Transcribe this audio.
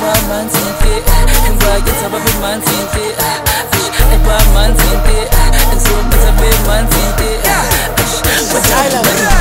man tinte, and why get a bit man tinte, man tinte, and so much a bit man tinte. But I love